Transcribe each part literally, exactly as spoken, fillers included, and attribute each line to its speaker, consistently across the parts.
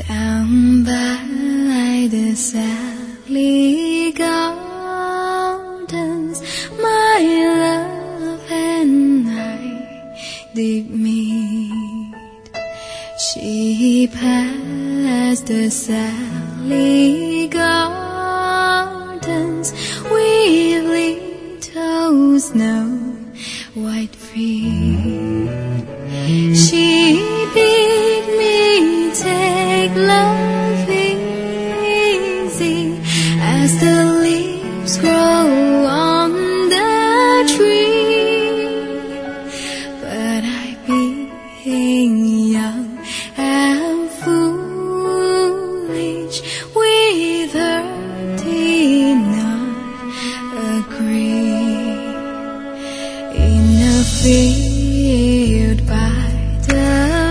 Speaker 1: Down by the Sally Gardens, my love and I did meet. She passed the Sally Gardens with little snow white feet. She bid me take love easy as the leaves grow on the tree. But I, being young and foolish, with her did not agree. In a field by the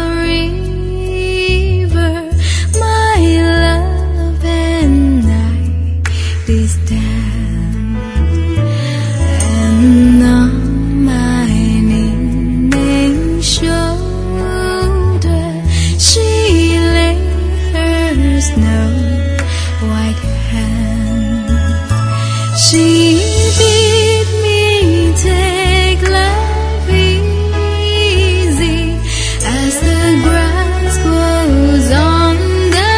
Speaker 1: river, my love and I did stand, and on my kneeling shoulder she lay her snow white hand. She bid me take love easy as the grass grows on the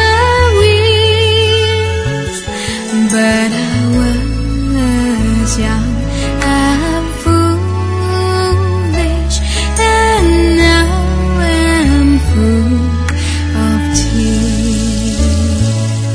Speaker 1: weeds. But I was young and foolish, and now am full of tears.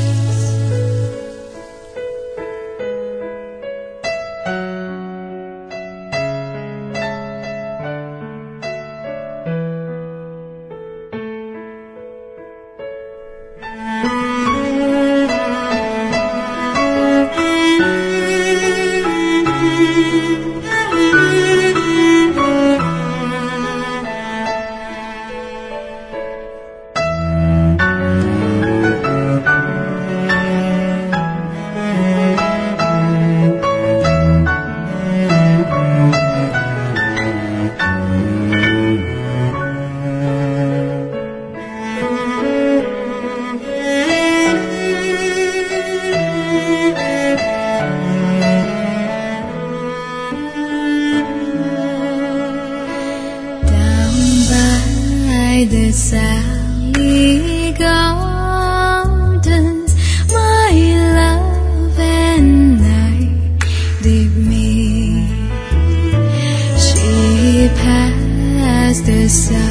Speaker 1: The Sally Gardens, my love and I did meet. She passed the Sally